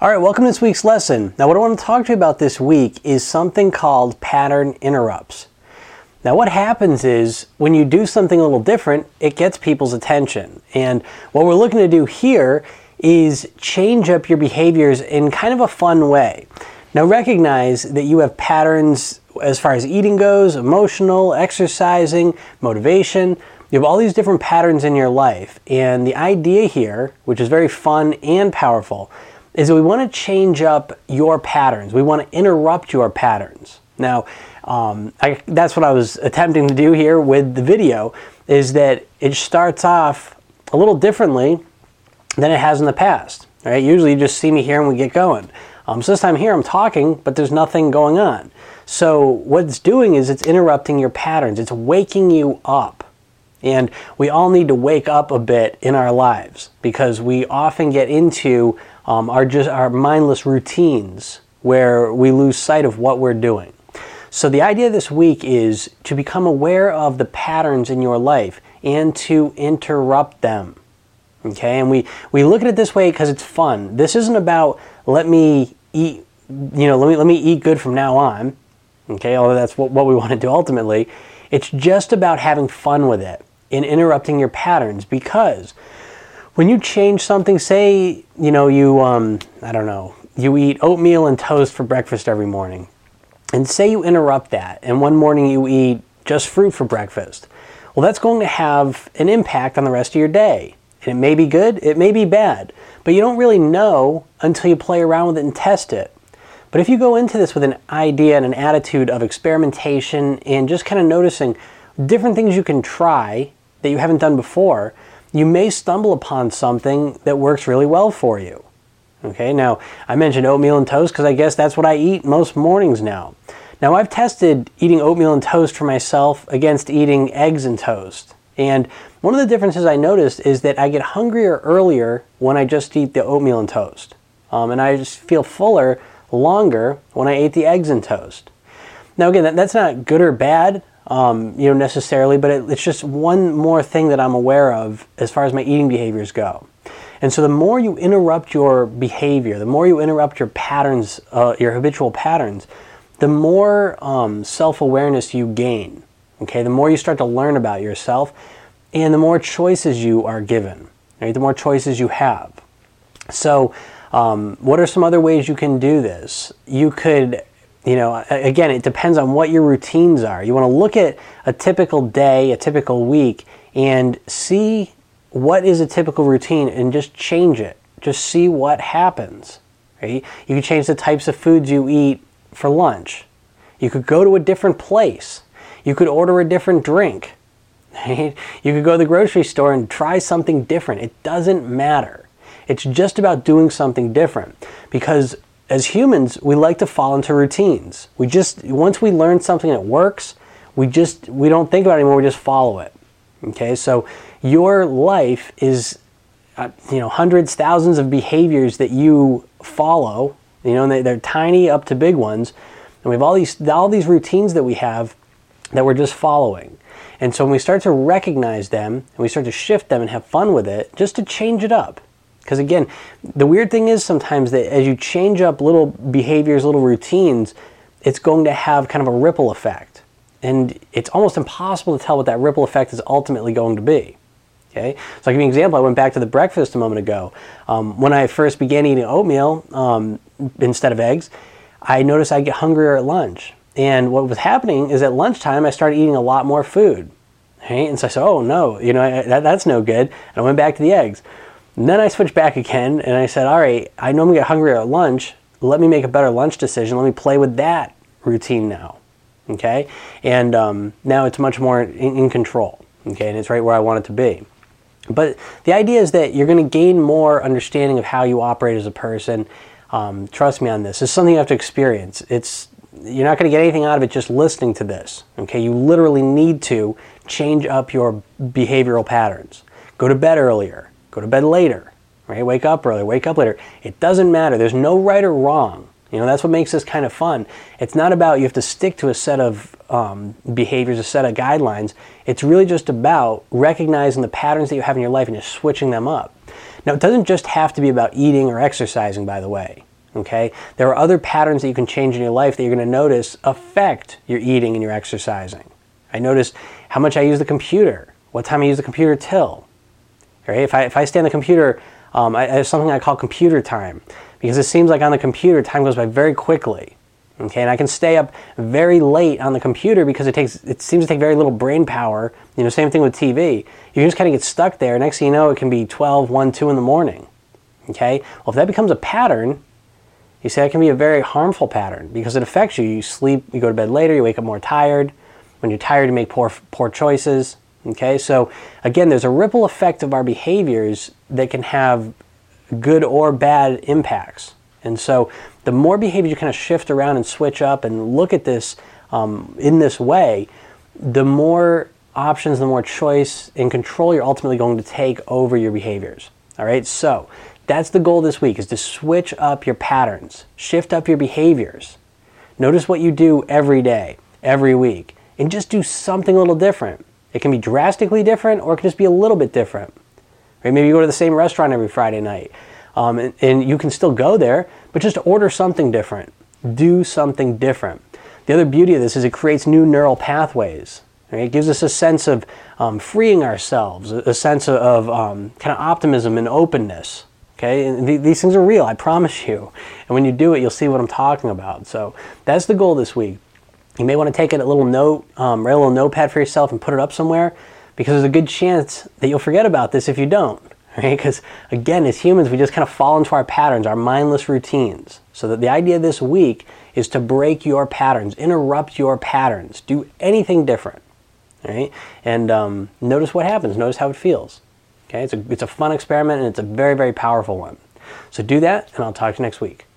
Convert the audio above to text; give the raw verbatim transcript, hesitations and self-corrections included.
All right, welcome to this week's lesson. Now what I want to talk to you about this week is something called pattern interrupts. Now what happens is when you do something a little different, it gets people's attention. And what we're looking to do here is change up your behaviors in kind of a fun way. Now recognize that you have patterns as far as eating goes, emotional, exercising, motivation. You have all these different patterns in your life. And the idea here, which is very fun and powerful, is that we want to change up your patterns. We want to interrupt your patterns. Now, um, I, that's what I was attempting to do here with the video, is that it starts off a little differently than it has in the past. Right? Usually you just see me here and we get going. Um, so this time here I'm talking, but there's nothing going on. So what it's doing is it's interrupting your patterns. It's waking you up. And we all need to wake up a bit in our lives because we often get into um, our just our mindless routines where we lose sight of what we're doing. So the idea this week is to become aware of the patterns in your life and to interrupt them. Okay, and we, we look at it this way because it's fun. This isn't about let me eat, you know, let me let me eat good from now on. Okay, although that's what, what we want to do ultimately. It's just about having fun with it and interrupting your patterns, because when you change something, say, you know, you, um, I don't know, you eat oatmeal and toast for breakfast every morning, and say you interrupt that, and one morning you eat just fruit for breakfast. Well, that's going to have an impact on the rest of your day. And it may be good, it may be bad, but you don't really know until you play around with it and test it. But if you go into this with an idea and an attitude of experimentation and just kind of noticing different things you can try that you haven't done before, you may stumble upon something that works really well for you. Okay, now I mentioned oatmeal and toast because I guess that's what I eat most mornings now. Now I've tested eating oatmeal and toast for myself against eating eggs and toast. And one of the differences I noticed is that I get hungrier earlier when I just eat the oatmeal and toast. Um, and I just feel fuller longer when I ate the eggs and toast. Now again, that, that's not good or bad, um, you know, necessarily, but it, it's just one more thing that I'm aware of as far as my eating behaviors go. And so the more you interrupt your behavior, the more you interrupt your patterns, uh, your habitual patterns, the more um, self-awareness you gain. Okay, the more you start to learn about yourself, and the more choices you are given, right? The more choices you have. So, um, what are some other ways you can do this? You could, you know, again, it depends on what your routines are. You want to look at a typical day, a typical week, and see what is a typical routine and just change it. Just see what happens, right? You can change the types of foods you eat for lunch. You could go to a different place. You could order a different drink. Right? You could go to the grocery store and try something different. It doesn't matter. It's just about doing something different. Because as humans, we like to fall into routines. We just, once we learn something that works, we just, we don't think about it anymore, we just follow it. Okay, so your life is, uh, you know, hundreds, thousands of behaviors that you follow, you know, and they, they're tiny up to big ones. And we have all these, all these routines that we have that we're just following. And so when we start to recognize them and we start to shift them and have fun with it, just to change it up. Because again, the weird thing is sometimes that as you change up little behaviors, little routines, it's going to have kind of a ripple effect. And it's almost impossible to tell what that ripple effect is ultimately going to be. Okay? So I'll give you an example. I went back to the breakfast a moment ago. Um, when I first began eating oatmeal um, instead of eggs, I noticed I get hungrier at lunch. And what was happening is at lunchtime, I started eating a lot more food. Right? And so I said, oh no, you know, I, that, that's no good. And I went back to the eggs. And then I switched back again and I said, all right, I normally get hungrier at lunch. Let me make a better lunch decision. Let me play with that routine now. Okay? And um, now it's much more in, in control. Okay? And it's right where I want it to be. But the idea is that you're going to gain more understanding of how you operate as a person. Um, trust me on this. It's something you have to experience. It's You're not going to get anything out of it just listening to this. Okay, you literally need to change up your behavioral patterns. Go to bed earlier. Go to bed later. Right? Wake up earlier. Wake up later. It doesn't matter. There's no right or wrong. You know, that's what makes this kind of fun. It's not about you have to stick to a set of um, behaviors, a set of guidelines. It's really just about recognizing the patterns that you have in your life and just switching them up. Now, it doesn't just have to be about eating or exercising, by the way. Okay? There are other patterns that you can change in your life that you're going to notice affect your eating and your exercising. I notice how much I use the computer, what time I use the computer till. Right? If I, if I stay on the computer, um, I, I have something I call computer time, because it seems like on the computer time goes by very quickly. Okay, and I can stay up very late on the computer because it takes it seems to take very little brain power. You know, same thing with T V. You just kind of get stuck there. Next thing you know, it can be twelve, one, two in the morning. Okay, well, if that becomes a pattern, you see, that can be a very harmful pattern because it affects you. You sleep, you go to bed later, you wake up more tired. When you're tired, you make poor poor choices. Okay, so again, there's a ripple effect of our behaviors that can have good or bad impacts. And so the more behavior you kind of shift around and switch up and look at this um, in this way, the more options, the more choice and control you're ultimately going to take over your behaviors. All right, so that's the goal this week, is to switch up your patterns, shift up your behaviors. Notice what you do every day, every week, and just do something a little different. It can be drastically different, or it can just be a little bit different. Right? Maybe you go to the same restaurant every Friday night. Um, and, and you can still go there, but just order something different. Do something different. The other beauty of this is it creates new neural pathways. Right? It gives us a sense of um, freeing ourselves, a, a sense of, of um, kind of optimism and openness. Okay, and th- these things are real, I promise you. And when you do it, you'll see what I'm talking about. So that's the goal this week. You may want to take a little note, um, write a little notepad for yourself and put it up somewhere, because there's a good chance that you'll forget about this if you don't. Right? Because again, as humans, we just kind of fall into our patterns, our mindless routines. So that the idea this week is to break your patterns, interrupt your patterns, do anything different. Right? And um, notice what happens. Notice how it feels. Okay? It's a, it's a fun experiment, and it's a very, very powerful one. So do that, and I'll talk to you next week.